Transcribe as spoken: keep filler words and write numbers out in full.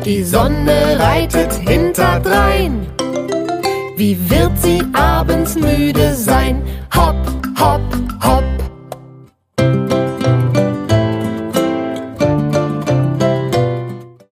die Sonne reitet hinterdrein. Wie wird sie abends müde sein? Hopp, hopp,